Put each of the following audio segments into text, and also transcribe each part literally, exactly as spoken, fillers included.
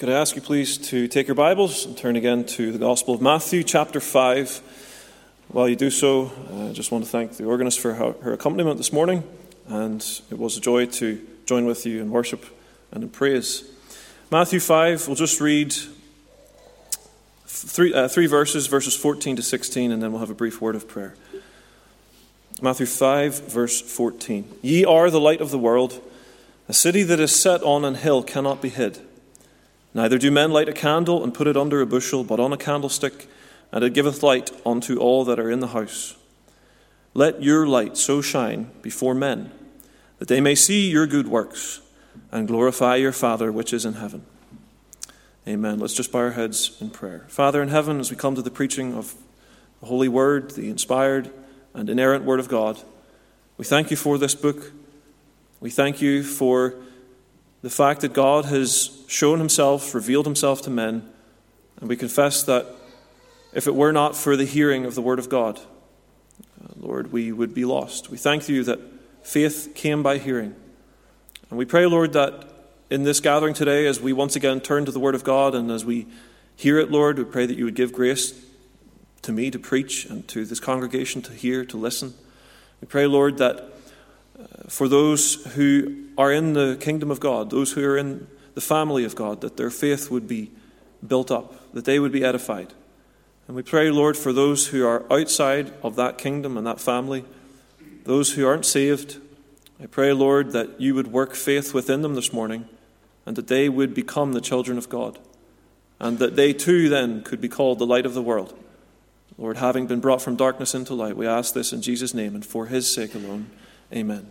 Could I ask you please to take your Bibles and turn again to the Gospel of Matthew, chapter five. While you do so, I just want to thank the organist for her, her accompaniment this morning, and it was a joy to join with you in worship and in praise. Matthew five, we'll just read three, uh, three verses, verses fourteen to sixteen, and then we'll have a brief word of prayer. Matthew five, verse fourteen. Ye are the light of the world. A city that is set on an hill cannot be hid. Neither do men light a candle and put it under a bushel, but on a candlestick, and it giveth light unto all that are in the house. Let your light so shine before men, that they may see your good works, and glorify your Father which is in heaven. Amen. Let's just bow our heads in prayer. Father in heaven, as we come to the preaching of the Holy Word, the inspired and inerrant Word of God, we thank you for this book. We thank you for the fact that God has shown himself, revealed himself to men, and we confess that if it were not for the hearing of the word of God, uh, Lord, we would be lost. We thank you that faith came by hearing. And we pray, Lord, that in this gathering today, as we once again turn to the word of God and as we hear it, Lord, we pray that you would give grace to me to preach and to this congregation to hear, to listen. We pray, Lord, that uh, for those who are in the kingdom of God, those who are in the family of God, that their faith would be built up, that they would be edified. And we pray, Lord, for those who are outside of that kingdom and that family, those who aren't saved, I pray, Lord, that you would work faith within them this morning and that they would become the children of God and that they too then could be called the light of the world. Lord, having been brought from darkness into light, we ask this in Jesus' name and for his sake alone. Amen.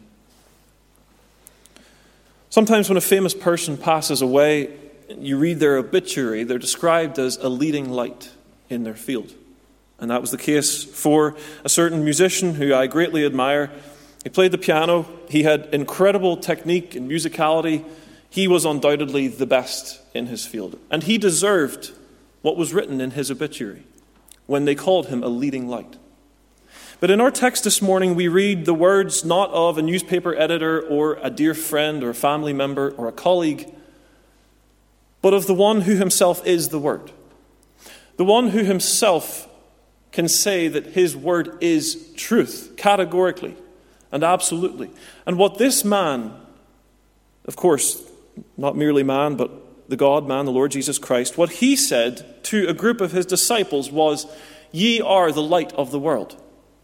Sometimes when a famous person passes away, you read their obituary, they're described as a leading light in their field. And that was the case for a certain musician who I greatly admire. He played the piano. He had incredible technique and musicality. He was undoubtedly the best in his field. And he deserved what was written in his obituary when they called him a leading light. But in our text this morning, we read the words not of a newspaper editor or a dear friend or a family member or a colleague, but of the one who himself is the Word. The one who himself can say that his word is truth, categorically and absolutely. And what this man, of course, not merely man, but the God-man, the Lord Jesus Christ, what he said to a group of his disciples was, "Ye are the light of the world."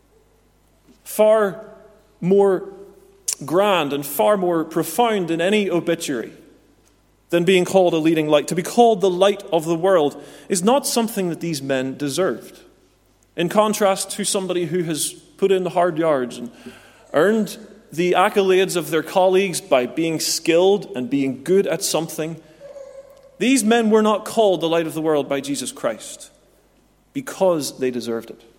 Far more grand and far more profound than any obituary than being called a leading light. To be called the light of the world is not something that these men deserved. In contrast to somebody who has put in the hard yards and earned the accolades of their colleagues by being skilled and being good at something, these men were not called the light of the world by Jesus Christ because they deserved it.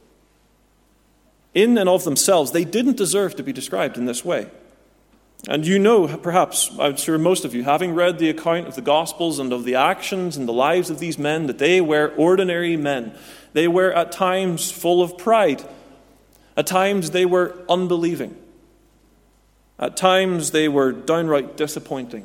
In and of themselves, they didn't deserve to be described in this way. And you know, perhaps, I'm sure most of you, having read the account of the Gospels and of the actions and the lives of these men, that they were ordinary men. They were at times full of pride. At times they were unbelieving. At times they were downright disappointing.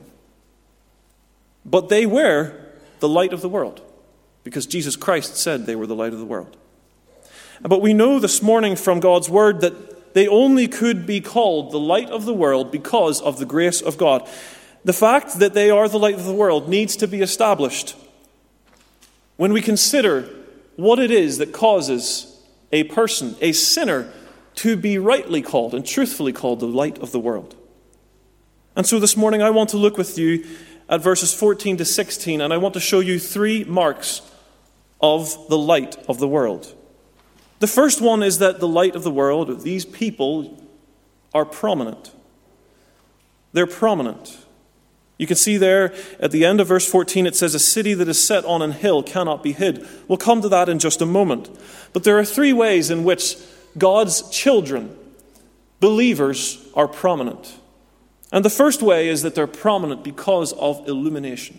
But they were the light of the world, because Jesus Christ said they were the light of the world. But we know this morning from God's word that they only could be called the light of the world because of the grace of God. The fact that they are the light of the world needs to be established when we consider what it is that causes a person, a sinner, to be rightly called and truthfully called the light of the world. And so this morning I want to look with you at verses fourteen to sixteen, and I want to show you three marks of the light of the world. The first one is that the light of the world, or these people, are prominent. They're prominent. You can see there at the end of verse fourteen, it says, "A city that is set on an hill cannot be hid." We'll come to that in just a moment. But there are three ways in which God's children, believers, are prominent. And the first way is that they're prominent because of illumination.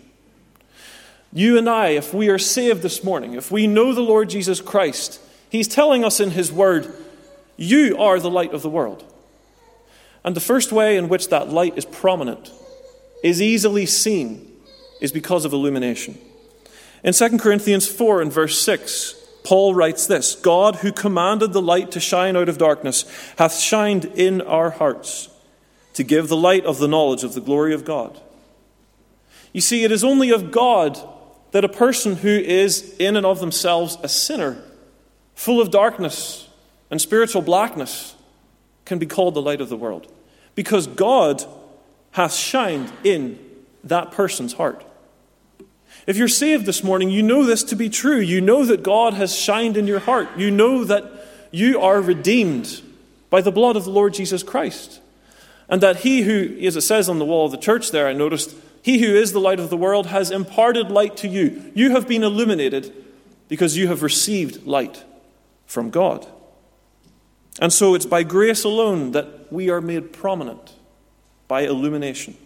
You and I, if we are saved this morning, if we know the Lord Jesus Christ, He's telling us in His Word, you are the light of the world. And the first way in which that light is prominent, is easily seen, is because of illumination. In Second Corinthians four and verse six, Paul writes this: God, who commanded the light to shine out of darkness, hath shined in our hearts to give the light of the knowledge of the glory of God. You see, it is only of God that a person who is in and of themselves a sinner, full of darkness and spiritual blackness, can be called the light of the world. Because God hath shined in that person's heart. If you're saved this morning, you know this to be true. You know that God has shined in your heart. You know that you are redeemed by the blood of the Lord Jesus Christ. And that he who, as it says on the wall of the church there, I noticed, he who is the light of the world has imparted light to you. You have been illuminated because you have received light from God. And so it's by grace alone that we are made prominent, by illumination.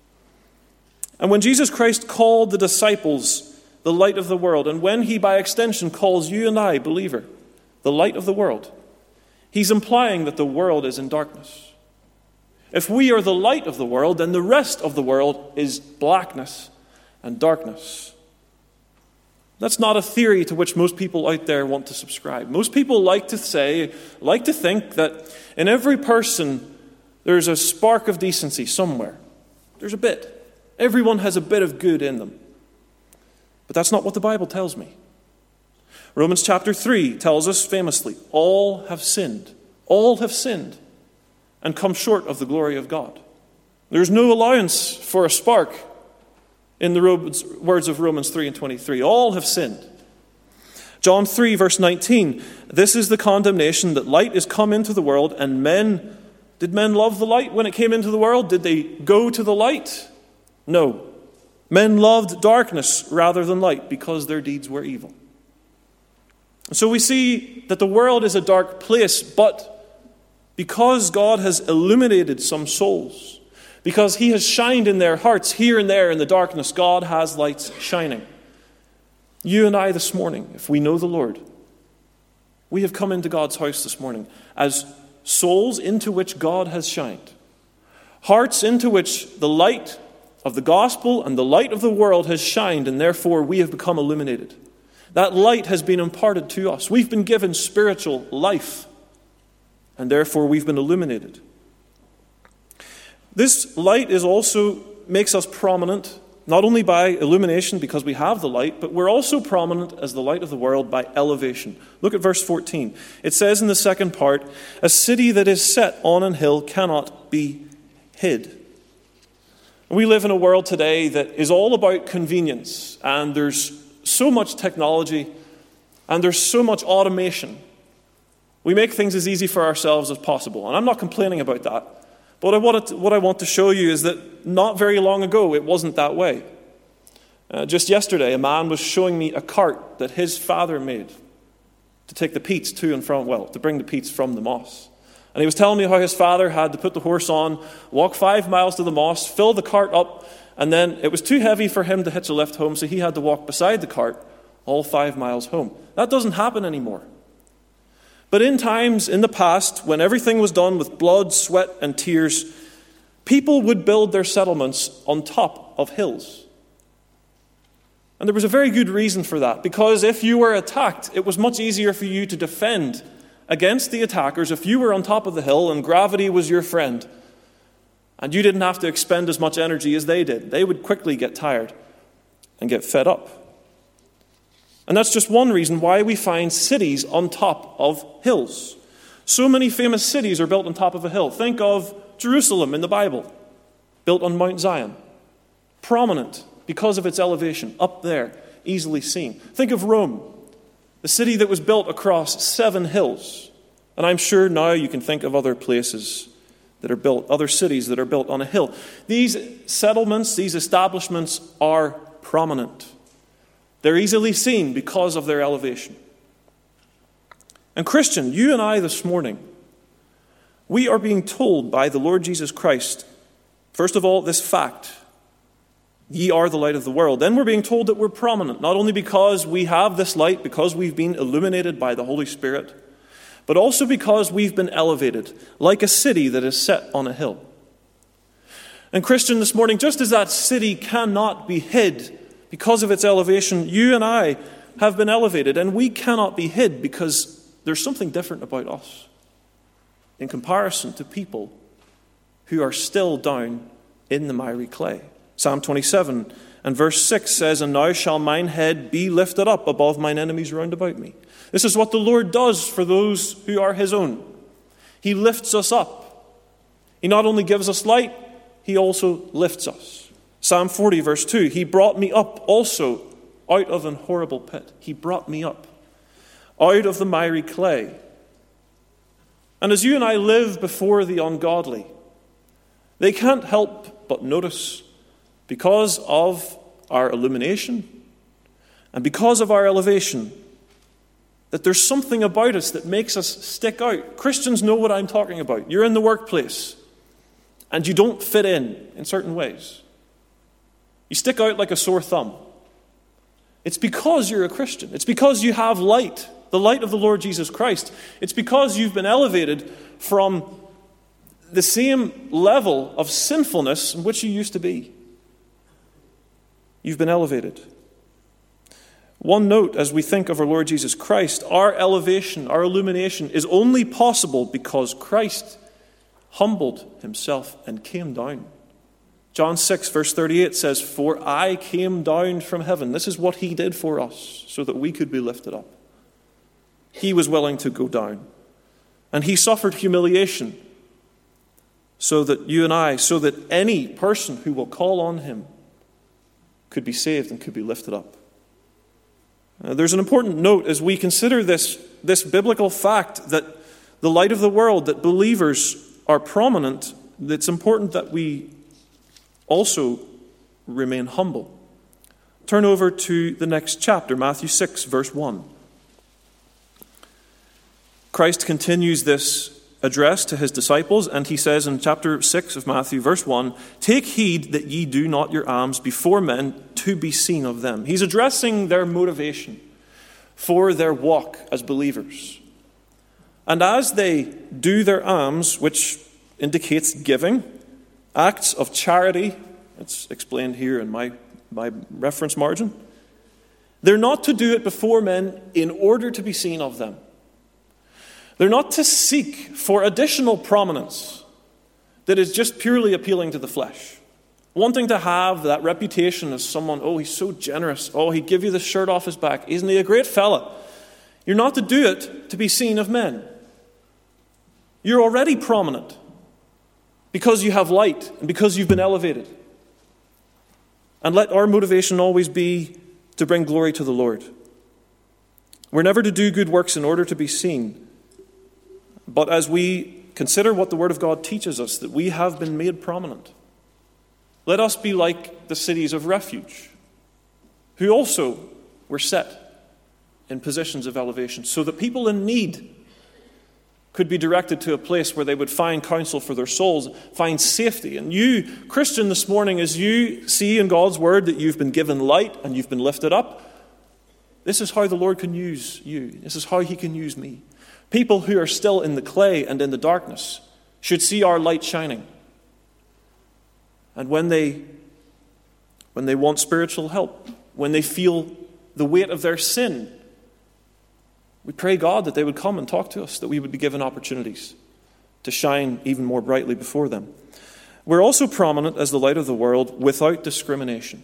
And when Jesus Christ called the disciples the light of the world, and when he by extension calls you and I, believer, the light of the world, he's implying that the world is in darkness. If we are the light of the world, then the rest of the world is blackness and darkness. That's not a theory to which most people out there want to subscribe. Most people like to say, like to think that in every person there's a spark of decency somewhere. There's a bit. Everyone has a bit of good in them. But that's not what the Bible tells me. Romans chapter three tells us famously, all have sinned. All have sinned and come short of the glory of God. There's no allowance for a spark in the words of Romans three and twenty-three. All have sinned. John three verse nineteen, this is the condemnation, that light is come into the world, and men, did men love the light when it came into the world? Did they go to the light? No. Men loved darkness rather than light because their deeds were evil. So we see that the world is a dark place, but because God has illuminated some souls, because he has shined in their hearts here and there in the darkness, God has lights shining. You and I this morning, if we know the Lord, we have come into God's house this morning as souls into which God has shined. Hearts into which the light of the gospel and the light of the world has shined, and therefore we have become illuminated. That light has been imparted to us. We've been given spiritual life, and therefore we've been illuminated. This light is also makes us prominent, not only by illumination because we have the light, but we're also prominent as the light of the world by elevation. Look at verse fourteen. It says in the second part, a city that is set on an hill cannot be hid. We live in a world today that is all about convenience, and there's so much technology, and there's so much automation. We make things as easy for ourselves as possible, and I'm not complaining about that. But I wanted to, what I want to show you is that not very long ago it wasn't that way. Uh, just yesterday, a man was showing me a cart that his father made to take the peats to and from, well, to bring the peats from the moss. And he was telling me how his father had to put the horse on, walk five miles to the moss, fill the cart up, and then it was too heavy for him to hitch a lift home, so he had to walk beside the cart all five miles home. That doesn't happen anymore. But in times in the past, when everything was done with blood, sweat, and tears, people would build their settlements on top of hills. And there was a very good reason for that, because if you were attacked, it was much easier for you to defend against the attackers if you were on top of the hill and gravity was your friend, and you didn't have to expend as much energy as they did. They would quickly get tired and get fed up. And that's just one reason why we find cities on top of hills. So many famous cities are built on top of a hill. Think of Jerusalem in the Bible, built on Mount Zion. Prominent because of its elevation, up there, easily seen. Think of Rome, the city that was built across seven hills. And I'm sure now you can think of other places that are built, other cities that are built on a hill. These settlements, these establishments are prominent. They're easily seen because of their elevation. And Christian, you and I this morning, we are being told by the Lord Jesus Christ, first of all, this fact, ye are the light of the world. Then we're being told that we're prominent, not only because we have this light, because we've been illuminated by the Holy Spirit, but also because we've been elevated, like a city that is set on a hill. And Christian, this morning, just as that city cannot be hid because of its elevation, you and I have been elevated, and we cannot be hid because there's something different about us in comparison to people who are still down in the miry clay. Psalm twenty-seven and verse six says, "And now shall mine head be lifted up above mine enemies round about me." This is what the Lord does for those who are his own. He lifts us up. He not only gives us light, he also lifts us. Psalm forty verse two, "He brought me up also out of an horrible pit." He brought me up out of the miry clay. And as you and I live before the ungodly, they can't help but notice, because of our illumination and because of our elevation, that there's something about us that makes us stick out. Christians know what I'm talking about. You're in the workplace and you don't fit in in certain ways. You stick out like a sore thumb. It's because you're a Christian. It's because you have light, the light of the Lord Jesus Christ. It's because you've been elevated from the same level of sinfulness in which you used to be. You've been elevated. One note as we think of our Lord Jesus Christ, our elevation, our illumination is only possible because Christ humbled himself and came down. John six verse thirty-eight says, "For I came down from heaven." This is what he did for us so that we could be lifted up. He was willing to go down. And he suffered humiliation so that you and I, so that any person who will call on him could be saved and could be lifted up. Uh, there's an important note as we consider this, this biblical fact that the light of the world, that believers are prominent. It's important that we also remain humble. Turn over to the next chapter, Matthew six, verse one. Christ continues this address to his disciples, and he says in chapter six of Matthew, verse one, "Take heed that ye do not your alms before men to be seen of them." He's addressing their motivation for their walk as believers. And as they do their alms, which indicates giving, acts of charity, it's explained here in my, my reference margin, they're not to do it before men in order to be seen of them. They're not to seek for additional prominence that is just purely appealing to the flesh. Wanting to have that reputation as someone, oh, he's so generous. Oh, he'd give you the shirt off his back. Isn't he a great fella? You're not to do it to be seen of men. You're already prominent because you have light and because you've been elevated. And let our motivation always be to bring glory to the Lord. We're never to do good works in order to be seen. But as we consider what the Word of God teaches us, that we have been made prominent, let us be like the cities of refuge, who also were set in positions of elevation, so that people in need could be directed to a place where they would find counsel for their souls, find safety. And you, Christian, this morning, as you see in God's Word that you've been given light and you've been lifted up, this is how the Lord can use you. This is how he can use me. People who are still in the clay and in the darkness should see our light shining. And when they, when they want spiritual help, when they feel the weight of their sin, we pray God that they would come and talk to us, that we would be given opportunities to shine even more brightly before them. We're also prominent as the light of the world without discrimination.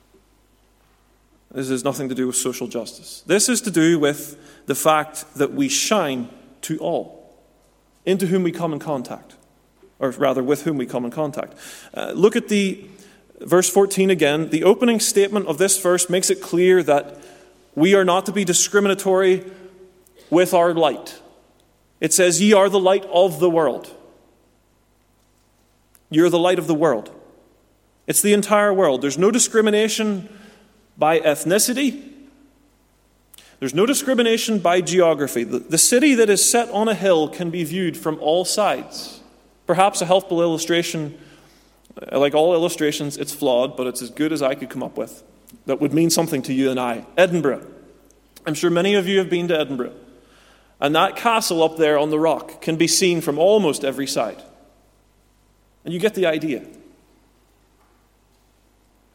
This has nothing to do with social justice. This is to do with the fact that we shine to all, into whom we come in contact, or rather with whom we come in contact. Uh, look at the verse fourteen again. The opening statement of this verse makes it clear that we are not to be discriminatory with our light. It says, "Ye are the light of the world." You're the light of the world. It's the entire world. There's no discrimination by ethnicity. There's no discrimination by geography. The, the city that is set on a hill can be viewed from all sides. Perhaps a helpful illustration, like all illustrations, it's flawed, but it's as good as I could come up with. That would mean something to you and I. Edinburgh. I'm sure many of you have been to Edinburgh. And that castle up there on the rock can be seen from almost every side. And you get the idea.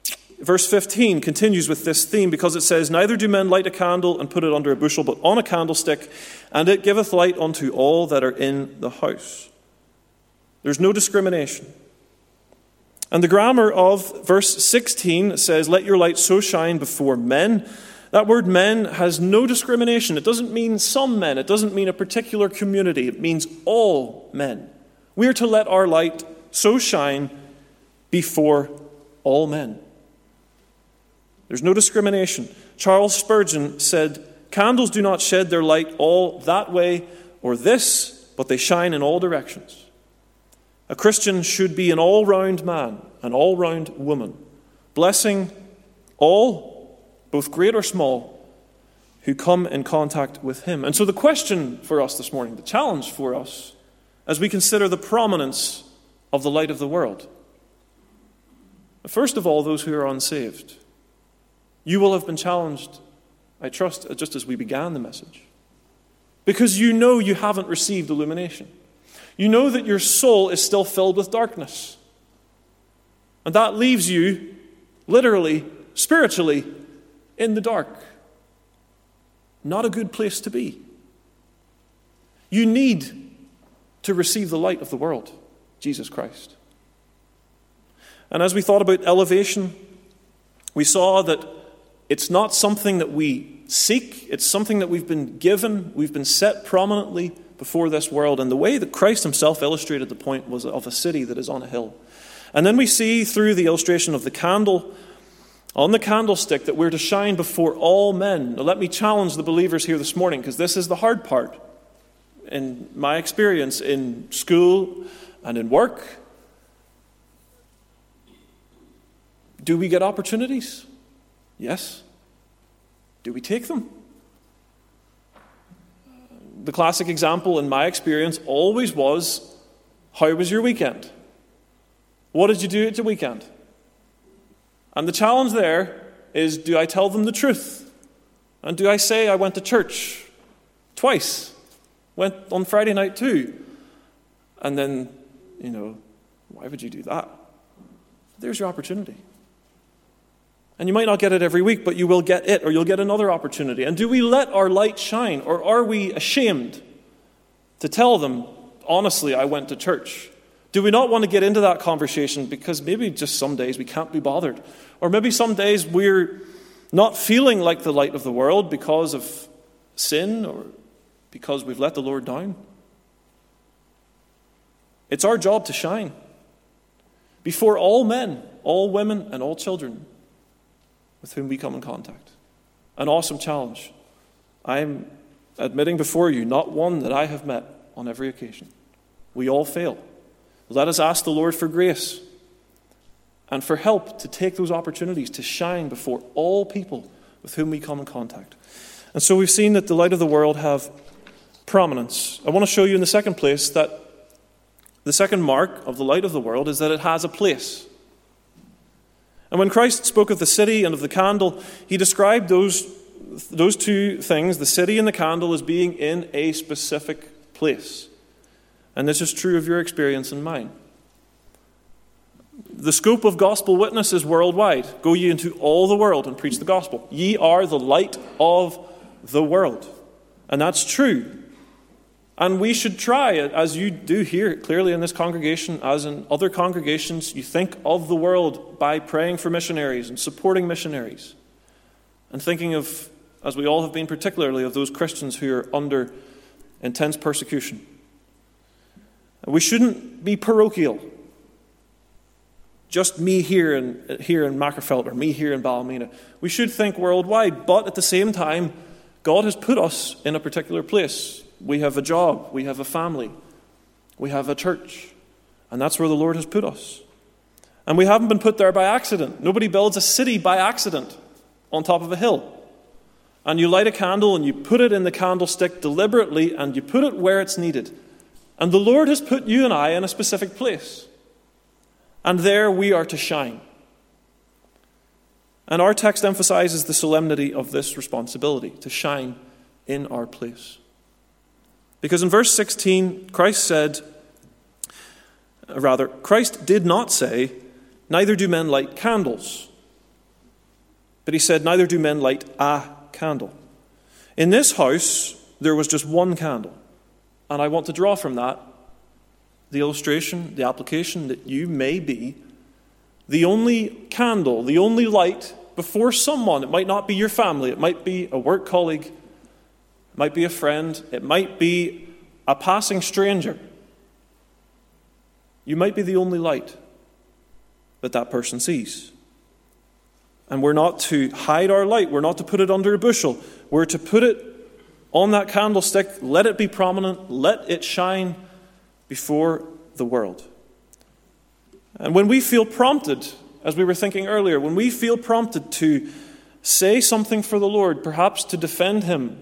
verse fifteen continues with this theme because it says, "Neither do men light a candle and put it under a bushel, but on a candlestick, and it giveth light unto all that are in the house." There's no discrimination. And the grammar of verse sixteen says, "Let your light so shine before men." That word "men" has no discrimination. It doesn't mean some men. It doesn't mean a particular community. It means all men. We are to let our light so shine before all men. There's no discrimination. Charles Spurgeon said, "Candles do not shed their light all that way or this, but they shine in all directions." A Christian should be an all-round man, an all-round woman, blessing all, both great or small, who come in contact with him. And so the question for us this morning, the challenge for us, as we consider the prominence of the light of the world. First of all, those who are unsaved. You will have been challenged, I trust, just as we began the message. Because you know you haven't received illumination. You know that your soul is still filled with darkness. And that leaves you, literally, spiritually, in the dark. Not a good place to be. You need to receive the light of the world, Jesus Christ. And as we thought about elevation, we saw that it's not something that we seek. It's something that we've been given. We've been set prominently before this world. And the way that Christ himself illustrated the point was of a city that is on a hill. And then we see through the illustration of the candle on the candlestick that we're to shine before all men. Now let me challenge the believers here this morning, because this is the hard part. In my experience in school and in work, do we get opportunities? Yes. Do we take them? The classic example in my experience always was, how was your weekend? What did you do at your weekend? And the challenge there is, do I tell them the truth? And do I say I went to church twice? Went on Friday night too? And then, you know, why would you do that? There's your opportunity. And you might not get it every week, but you will get it, or you'll get another opportunity. And do we let our light shine, or are we ashamed to tell them, honestly, I went to church? Do we not want to get into that conversation because maybe just some days we can't be bothered? Or maybe some days we're not feeling like the light of the world because of sin or because we've let the Lord down? It's our job to shine before all men, all women, and all children with whom we come in contact. An awesome challenge. I'm admitting before you, not one that I have met on every occasion. We all fail. Let us ask the Lord for grace and for help to take those opportunities to shine before all people with whom we come in contact. And so we've seen that the light of the world have prominence. I want to show you in the second place that the second mark of the light of the world is that it has a place. And when Christ spoke of the city and of the candle, he described those, those two things, the city and the candle, as being in a specific place. And this is true of your experience and mine. The scope of gospel witness is worldwide. Go ye into all the world and preach the gospel. Ye are the light of the world. And that's true. And we should try, as you do here clearly in this congregation, as in other congregations, you think of the world by praying for missionaries and supporting missionaries. And thinking of, as we all have been particularly, of those Christians who are under intense persecution. We shouldn't be parochial. Just me here in, here in Mackerfelt or me here in Ballymena. We should think worldwide, but at the same time, God has put us in a particular place. We have a job, we have a family, we have a church, and that's where the Lord has put us. And we haven't been put there by accident. Nobody builds a city by accident on top of a hill. And you light a candle and you put it in the candlestick deliberately and you put it where it's needed. And the Lord has put you and I in a specific place. And there we are to shine. And our text emphasizes the solemnity of this responsibility, to shine in our place. Because in verse sixteen, Christ said, rather, Christ did not say, neither do men light candles. But he said, neither do men light a candle. In this house, there was just one candle. And I want to draw from that the illustration, the application that you may be the only candle, the only light before someone. It might not be your family. It might be a work colleague. It might be a friend. It might be a passing stranger. You might be the only light that that person sees. And we're not to hide our light. We're not to put it under a bushel. We're to put it on that candlestick. Let it be prominent. Let it shine before the world. And when we feel prompted, as we were thinking earlier, when we feel prompted to say something for the Lord, perhaps to defend him,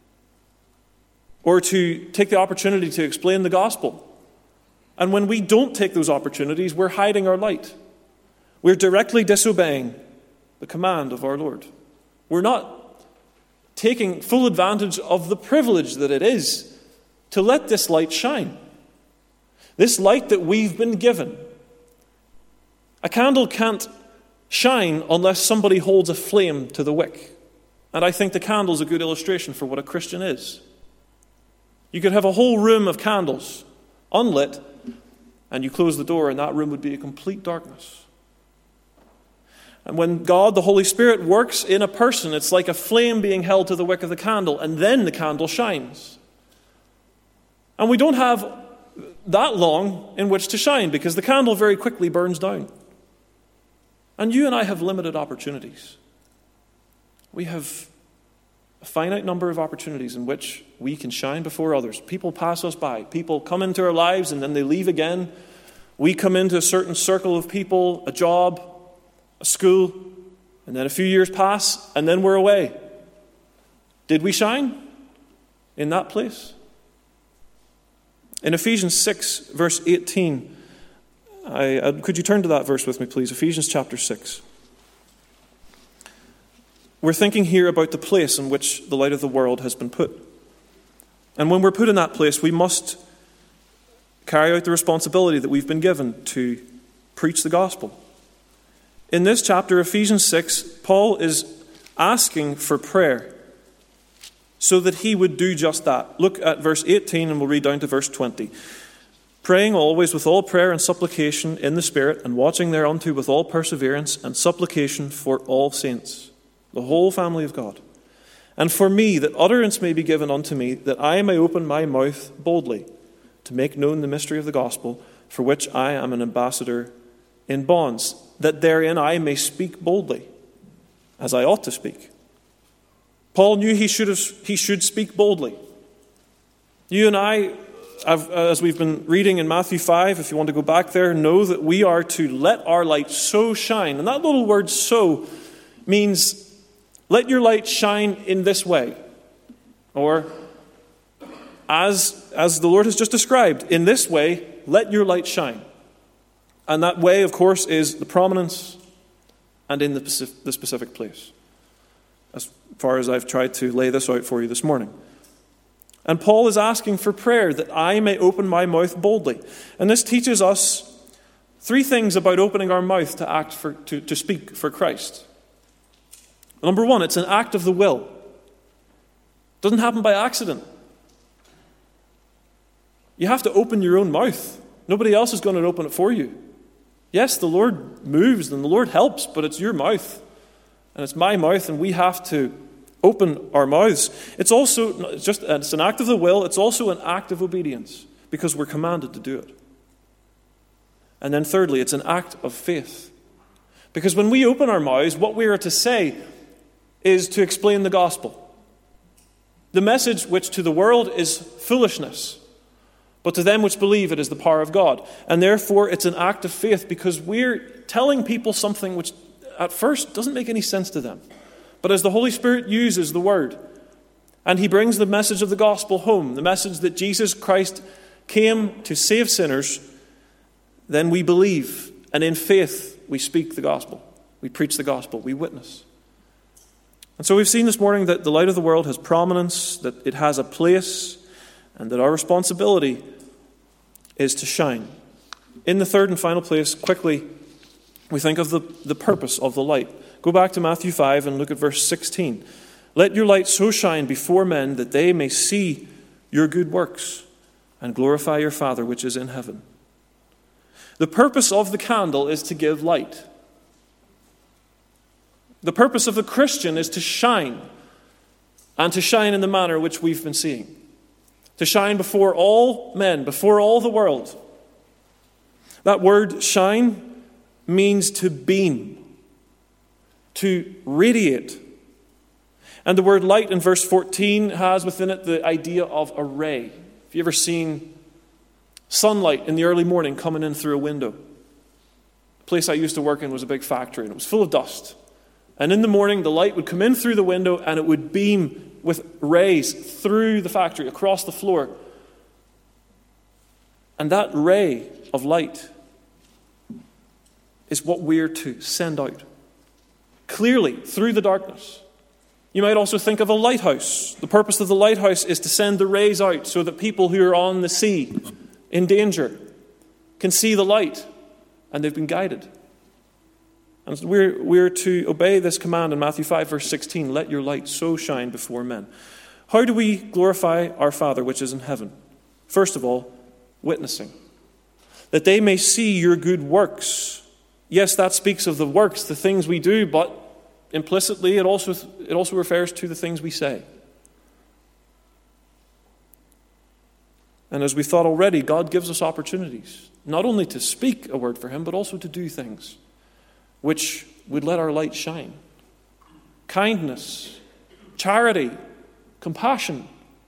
or to take the opportunity to explain the gospel, and when we don't take those opportunities, we're hiding our light. We're directly disobeying the command of our Lord. We're not taking full advantage of the privilege that it is to let this light shine. This light that we've been given. A candle can't shine unless somebody holds a flame to the wick. And I think the candle is a good illustration for what a Christian is. You could have a whole room of candles, unlit, and you close the door and that room would be a complete darkness. And when God, the Holy Spirit, works in a person, it's like a flame being held to the wick of the candle, and then the candle shines. And we don't have that long in which to shine, because the candle very quickly burns down. And you and I have limited opportunities. We have a finite number of opportunities in which we can shine before others. People pass us by. People come into our lives and then they leave again. We come into a certain circle of people, a job, a school, and then a few years pass and then we're away. Did we shine in that place? In Ephesians six, verse eighteen, I, uh, could you turn to that verse with me, please? Ephesians chapter six. We're thinking here about the place in which the light of the world has been put. And when we're put in that place, we must carry out the responsibility that we've been given to preach the gospel. In this chapter, Ephesians six, Paul is asking for prayer so that he would do just that. Look at verse eighteen and we'll read down to verse twenty. Praying always with all prayer and supplication in the Spirit, and watching thereunto with all perseverance and supplication for all saints, the whole family of God. And for me, that utterance may be given unto me, that I may open my mouth boldly, to make known the mystery of the gospel, for which I am an ambassador in bonds, that therein I may speak boldly, as I ought to speak. Paul knew he should have, he should speak boldly. You and I, as we've been reading in Matthew five, if you want to go back there, know that we are to let our light so shine. And that little word "so" means let your light shine in this way. Or, as, as the Lord has just described, in this way, let your light shine. And that way, of course, is the prominence and in the specific, the specific place. As far as I've tried to lay this out for you this morning. And Paul is asking for prayer that I may open my mouth boldly. And this teaches us three things about opening our mouth to act for, to, to speak for Christ. Number one, it's an act of the will. It doesn't happen by accident. You have to open your own mouth. Nobody else is going to open it for you. Yes, the Lord moves and the Lord helps, but it's your mouth. And it's my mouth, and we have to open our mouths. It's also it's just it's an act of the will. It's also an act of obedience, because we're commanded to do it. And then thirdly, it's an act of faith. Because when we open our mouths, what we are to say is to explain the gospel. The message which to the world is foolishness, but to them which believe it is the power of God. And therefore it's an act of faith, because we're telling people something which at first doesn't make any sense to them. But as the Holy Spirit uses the word, and he brings the message of the gospel home, the message that Jesus Christ came to save sinners, then we believe, and in faith we speak the gospel. We preach the gospel. We witness. And so we've seen this morning that the light of the world has prominence, that it has a place, and that our responsibility is to shine. In the third and final place, quickly, we think of the, the purpose of the light. Go back to Matthew five and look at verse sixteen. Let your light so shine before men that they may see your good works and glorify your Father which is in heaven. The purpose of the candle is to give light. The purpose of the Christian is to shine, and to shine in the manner which we've been seeing. To shine before all men, before all the world. That word shine means to beam, to radiate. And the word light in verse fourteen has within it the idea of a ray. Have you ever seen sunlight in the early morning coming in through a window? The place I used to work in was a big factory, and it was full of dust. And in the morning, the light would come in through the window, and it would beam with rays through the factory, across the floor. And that ray of light is what we're to send out clearly through the darkness. You might also think of a lighthouse. The purpose of the lighthouse is to send the rays out so that people who are on the sea in danger can see the light, and they've been guided. And we're, we're to obey this command in Matthew five, verse sixteen, let your light so shine before men. How do we glorify our Father which is in heaven? First of all, witnessing. That they may see your good works. Yes, that speaks of the works, the things we do, but implicitly it also, it also refers to the things we say. And as we thought already, God gives us opportunities, not only to speak a word for him, but also to do things which would let our light shine. Kindness, charity, compassion.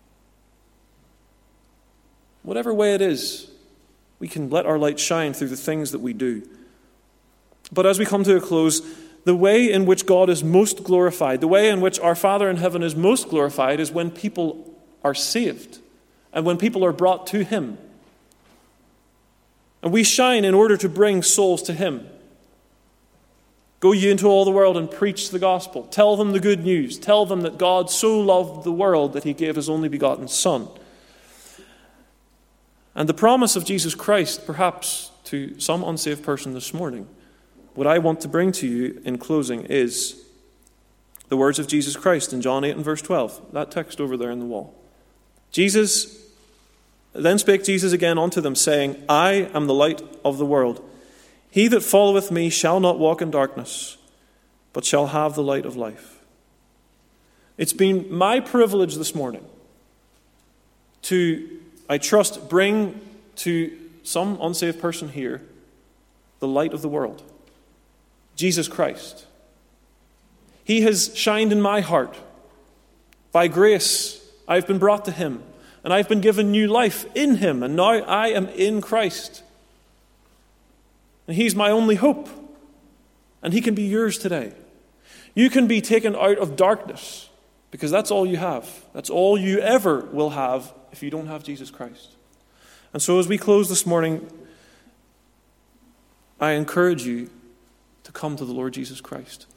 Whatever way it is, we can let our light shine through the things that we do. But as we come to a close, the way in which God is most glorified, the way in which our Father in heaven is most glorified is when people are saved and when people are brought to him. And we shine in order to bring souls to him. Go ye into all the world and preach the gospel. Tell them the good news. Tell them that God so loved the world that he gave his only begotten Son. And the promise of Jesus Christ, perhaps to some unsaved person this morning, what I want to bring to you in closing is the words of Jesus Christ in John eight and verse twelve. That text over there on the wall. Jesus, then spake Jesus again unto them, saying, I am the light of the world. He that followeth me shall not walk in darkness, but shall have the light of life. It's been my privilege this morning to, I trust, bring to some unsaved person here the light of the world, Jesus Christ. He has shined in my heart. By grace, I've been brought to him, and I've been given new life in him, and now I am in Christ. And he's my only hope. And he can be yours today. You can be taken out of darkness because that's all you have. That's all you ever will have if you don't have Jesus Christ. And so as we close this morning, I encourage you to come to the Lord Jesus Christ.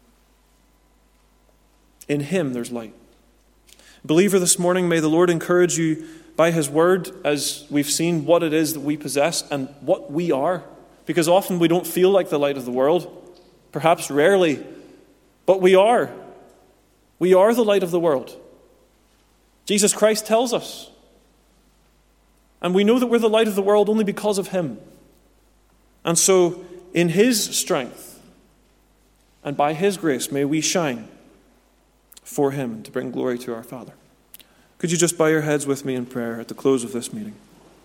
In him there's light. Believer, this morning, may the Lord encourage you by his word as we've seen what it is that we possess and what we are. Because often we don't feel like the light of the world, perhaps rarely, but we are. We are the light of the world. Jesus Christ tells us. And we know that we're the light of the world only because of him. And so, in his strength and by his grace, may we shine for him to bring glory to our Father. Could you just bow your heads with me in prayer at the close of this meeting?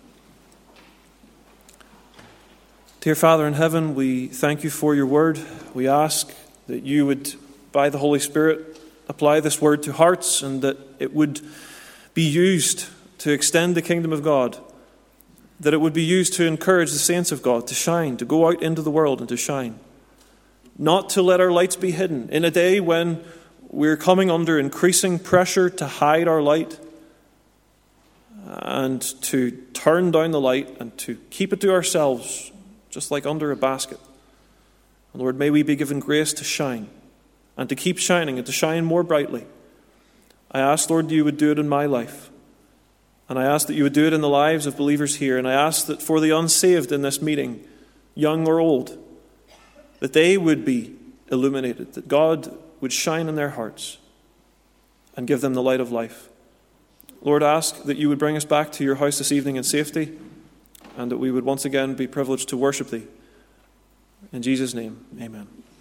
Dear Father in heaven, we thank you for your word. We ask that you would, by the Holy Spirit, apply this word to hearts and that it would be used to extend the kingdom of God, that it would be used to encourage the saints of God to shine, to go out into the world and to shine, not to let our lights be hidden in a day when we're coming under increasing pressure to hide our light and to turn down the light and to keep it to ourselves, just like under a basket. Lord, may we be given grace to shine and to keep shining and to shine more brightly. I ask, Lord, that you would do it in my life. And I ask that you would do it in the lives of believers here. And I ask that for the unsaved in this meeting, young or old, that they would be illuminated, that God would shine in their hearts and give them the light of life. Lord, ask that you would bring us back to your house this evening in safety, and that we would once again be privileged to worship thee. In Jesus' name, amen.